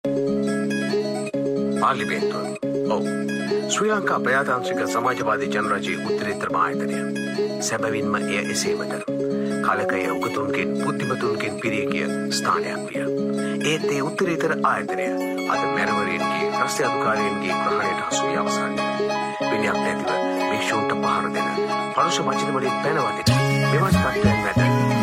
පාර්ලිමේන්තුව. ඔව්. ශ්‍රී ලංකා ප්‍රජාතාන්ත්‍රික සමාජවාදී ජනරජයේ උත්තරීතර ආයතනය. සැබවින්ම එය එසේමද. කලකය උගතුන්ගෙන් බුද්ධිමතුන්ගෙන් පිරී ගිය ස්ථානයක් විය. ඒත් ඒ උත්තරීතර ආයතනය අද මැරවරීන්ගේ රස්ති අධිකාරීන්ගේ ග්‍රහණයට හසු වී අවසන්ය. විනයක් නැතිව භික්ෂූන්ට පහර දෙන පරුෂ වචන වලින් පැනවදින මෙවන් තත්ත්වයන් මැද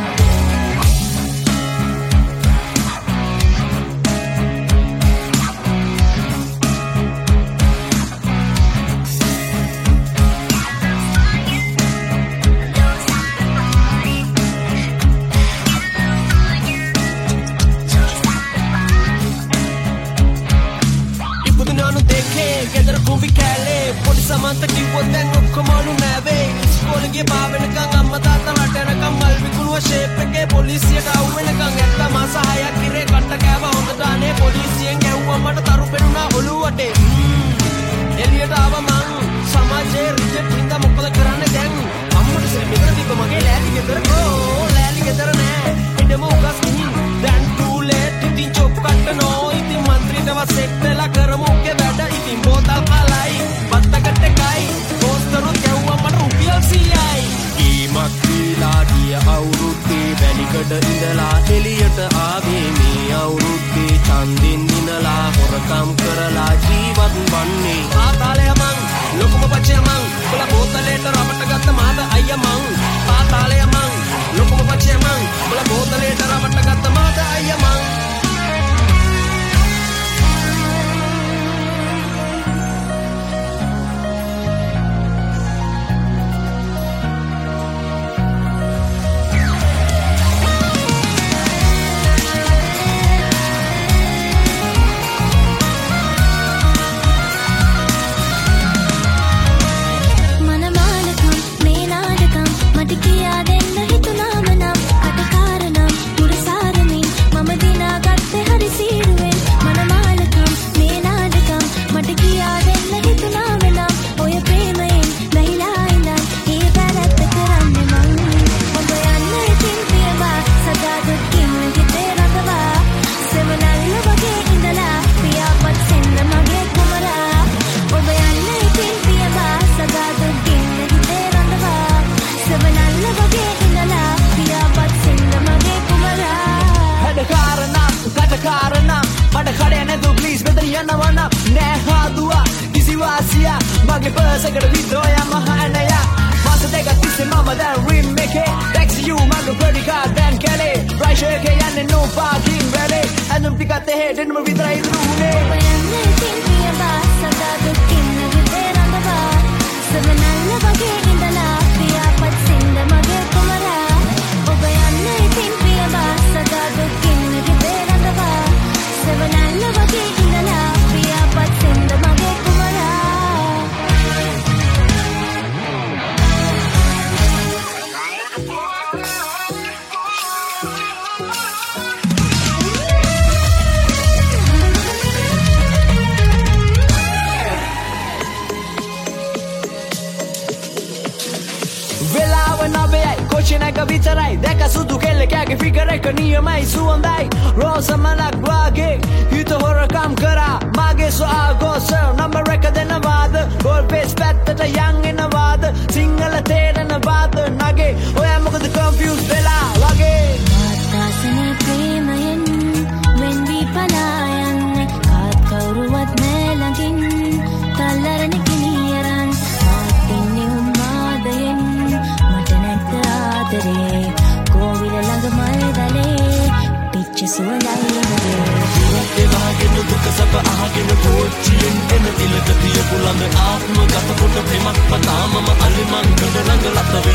Samantha kiwot den okkomanu nave iskole ge bawenakan amma taata ratanakan mal wikunuwa shape ekේ polisiයට awu wenakan etta masa 6ක් ඉරේ කට්ට කෑව හොඳ ගානේ පොලිසියෙන් ගැව්වා මට තරු පෙනුනා ඔළුවට එළියට ආව මං සමාජයේ රිජෙක්ට් හින්දා මොකද කරන්නේ දැන් අම්මට සෙල්මිකර තිබ්බ මගේ ලෑලි ගෙදර ලෑලි ගෙදර නෑ ඉඩම උගස් ගිහින් දැන් too late ඉතින් චොප් කට්ටනෝ ඉතින් මන්ත්‍රීටව සෙට් වෙලා කරමු උගේ වැඩ ඉතින් බෝතල් කලයි Kai, posterut kewwa mata rupiah 100යි. කීමක් දීලා ගිය අවුරුද්දේ වැලිකඩ ඉඳලා එළියට ආවේ මේ අවුරුද්දේ ඡන්දින් ඉඳලා හොරකම් කරලා ජීවත් වන්නේ. පාතාලය මං ලොකුම පච්චය මං කොළ බෝතලේට රබට ගත්ත මාද අයියා මං. පාතාලය මං ලොකුම පච්චය මං කොළ බෝතලේට රබට ගත්ත මාද අයියා මං. විතරයි දැක සුදු කෙල්ලකගේ ෆිගර් එක නියමයි සුවඳයි රෝසමලක් වාගේ හිත හොරකම් කරා මගේ සුආගෝස නම්බර් එක දෙනවාද ගෝල් පේස් පැත්තට යන් එනවාද සිංහල තේරෙනවාද නගේ ඔයා මොකද කන්ෆියුස් වෙලා වගේ ආතාසනේ ප්‍රේමයෙන් when we පලා යන්නේ කාත් කවුරුවත් නෑ ළඟින් තල්ලරණ කිනියරන් මාතින්නේ උම්මාදයෙන් මට නැත්ත ආදරේ කෝවිල ළඟ මල් දලේ පිච්ච සුවඳයි වගේ වාගෙන දුක සැප අහගෙන පෝච්චියෙන් එන තිලක තියපු ළඟ ආත්ම ගත කොට ප්‍රේමක් පතාමම අලිමන් කඩ ළඟ ලත